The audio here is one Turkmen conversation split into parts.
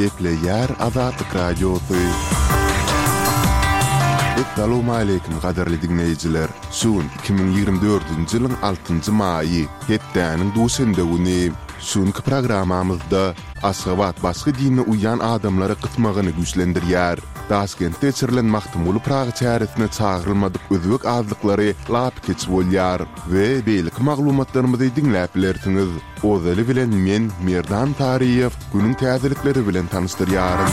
Gepleyer Azatlyk Radiosu. Assalamu alaykum gaderli dinleyijiler. Şun 2024-nji ýylyň 6-njy maýy, hepdäniň duşende güni. Şunky programamyzda Aşgabat başga dinine uýan adamlary gitmagyny güýçlendirýär. Daşkentde geçirilen Mahtumulu Praga çäresine çağrylmadyk özbek azlyklary lap keç bolýar we beýlik maglumatlarymyzy dinläp bilersiňiz. Ozely bilen men Merdan Tariýew günüň täzelikleri bilen tanışdyrýarym.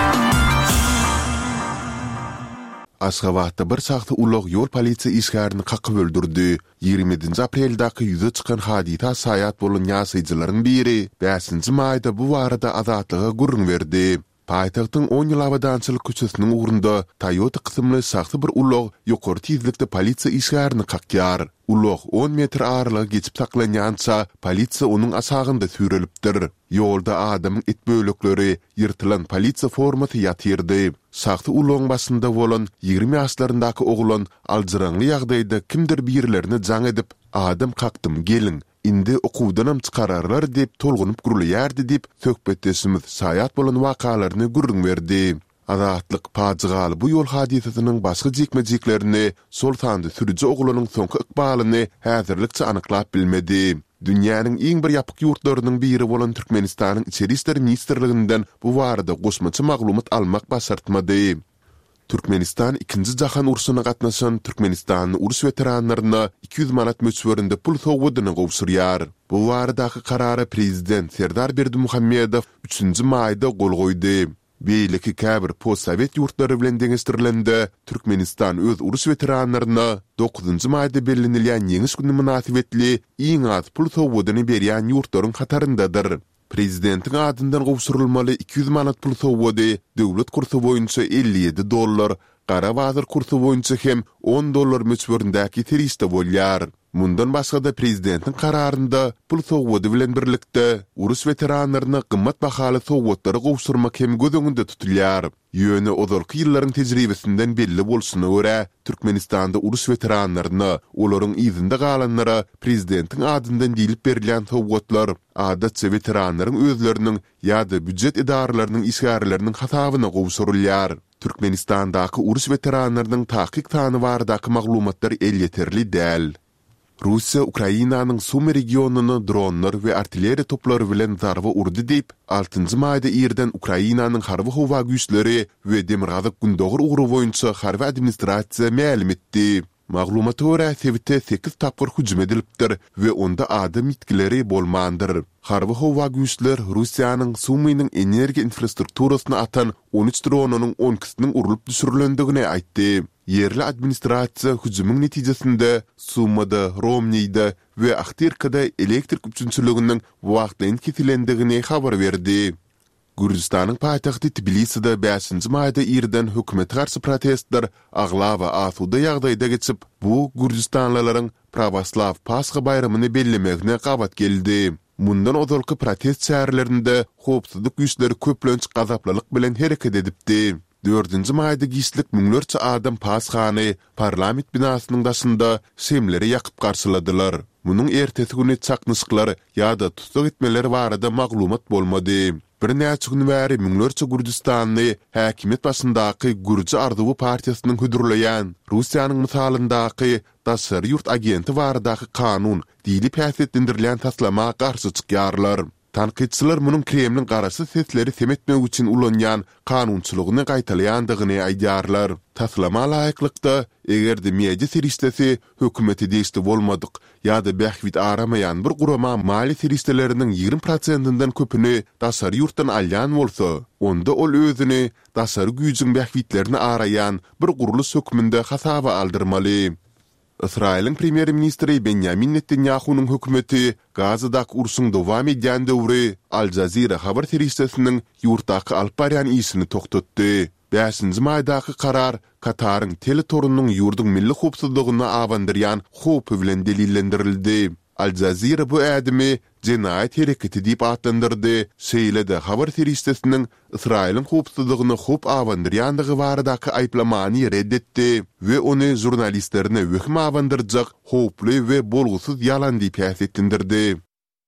Aşgabatda bir sagty ulug ýol polisiýa işgärini kakyp öldürdi. 20 apreldaky ýüze çykan hadisa saýat bolan ýaşaýjylaryň biri 5-nji maýda bu barada azatlyga gurrun berdi. Paýtagtyň 10 ýyl awadançylyk köçesiniň ugrunda Toyota kysymly sagty bir ulug ýokary tezlikde polisiýa işgärini kakýar. Ulug 10 metr aralyga geçip saklanýança polisiýa onuň asagynda sürelipdir. Ýolda adamyň et bölekleri, ýyrtylan polisiýa formaty ýatyrdy. Sagty ulugyň başynda bolan 20 ýaşlaryndaky oglan aldyraňly ýagdaýda kimdir birlerini jaň edip, "Adam kaktym, gelin. Indi okuwdanam çykararlar" diýip tolgunyp gurulýardy diýip söhbetdeşimiz saýat bolan wakalaryny gurrun berdi. Azatlyk paçygaly bu ýol hadisasynyň başga jekmejeklerini, sol tandy sürüji oglanyň soňky ykbalyny häzirlikçe anyklap bilmedi. Dünýäniň iň bir ýapyk ýurtlarynyň biri bolan Türkmenistanyň içeri işler ministrliginden bu barada goşmaçy maglumat almak başartmady. Türkmenistan 2-nji jahan urusyna gatnaşan Türkmenistanyň urus veteranlaryna 200 manat möçberinde pul sowgadyny gowsurýar. Bu baradaky karara prezident Serdar Berdimuhammedow 3-nji maýda gol goýdy. Beýleki käbir post-sowet ýurtlary bilen deňeşdirilende Türkmenistan öz urus veteranlaryna 9-njy maýda bellenilýän ýeňiş güni münasibetli iň az pul sowgadyny berýän ýurtlaryň hataryndadyr. Prezidentiň adyndan gowsurulmaly 200 manat pul sowgady döwlet kursy boýunça $57, gara bazar kursy boýunça hem $10 möçberindäki teriste bolýar. Mundan başga da prezidentiň kararynda pul sowgady bilen birlikde urus veteranlaryna gymmat bahaly sowgatlary gowsurmak hem göz öňünde tutulýar. Ýöne ozalky ýyllaryň tejribesinden belli bolsuny görä, Türkmenistanda urus veteranlaryna, olaryň izinde galanlara prezidentiň adyndan diýilip berilýän sowgatlar adatça veteranlaryň özleriniň ýa-da büdjet idaralarynyň işgärleriniň hasabyna gowsurulýar. Türkmenistandaky urus veteranlarynyň tahkik tany baradaky maglumatlar el ýeterli däl. Russiya Ukrainanyň Sumy regionuny dronlar we artilleriýa toplary bilen zarba urdy diýip 6-njy maýda ýerden Ukrainanyň harby howa güýçleri we demirgazyk gündogur ugry boýunça harby administrasiýa ma'lum etdi. Maglumata görä Sewitde 8 tapyr hüjüm edilipdir we onda adam itkileri bolmandyr. Harby howa güýçler Russiýanyň Sumynyň energiýa infrastrukturasyna atan 13 dronunyň 10-siniň urulyp düşürilendigini aýtdy. Yerli administrasiýa hüjümüň netijesinde Sumada, Romneyda we Akhtirkada elektrik üçünçüliginiň wagtlaryň kesilendigini habar berdi. Gürjistanyň paýtagty Tbiliside 5-nji maýda ýerden hökümet garşy protestler aglawa asuda ýagdaýda geçip, bu Gürjistanlylaryň Pravoslav Pascha bayramyny bellemegine gabat geldi. Mundan ozalky protest şäherlerinde howpsuzlyk güýçleri köplenç gazaplalyk bilen hereket edipdi. 4-nji maýda gişlik müňlerçe adam Paschany parlament binasynyň daşynda şemleri ýakyp garşyladylar. Munyň ertesi güni çaknyşyklar ýa-da tutsak etmeleri barada maglumat bolmady. Bir näçe gün bäri müňlerçe Gürjistanly häkimet başyndaky Gürji Arzuwy partiýasynyň hüdürleýän Russiýanyň mysalyndaky daşary ýurt agenti baradaky kanun diýilip häsiýetlendirilýän taslama garşy çykýarlar. Tanqidçiler munyň Kremliň garaşy sesleri semetmek üçin ulanýan kanunçylygyny gaýtalýandygyny aýdýarlar. Taslama laýyklykda egerde media seristesi hökümeti deýişdi bolmadyk ýa-da bähwit aramaýan bir gurama mali seristeleriniň 20%-ndan köpüni daşary ýurtdan alýan bolsa, onda ol özüni daşary güýjüň bähwitlerini araýan bir guruluş hökmünde hasaba aldyrmaly. İsrail'in premier ministri Benjamin Netanyahu'nun hükümeti Gazadaky urusyň dowam edýän döwri Al Jazeera habar seristesiniň ýurtdaky alyp barýan işini toktatdy. 5-nji maýdaky karar Kataryň teletorunyň ýurduň milli howpsuzlygyny awandyrýan howpy bilen delillendirildi. Al Jazeera bu ädimi jinayet hereketi diýip atlandyrdy. Şeýlede habar seristesiniň Israil'in howpsuzlygyny howp awandyrýandygy baradaky aýplamany reddetdi we ony jurnalistlerine wöhüm awandyrjak howply we bolgusyz ýalan diýip häsiýetlendirdi.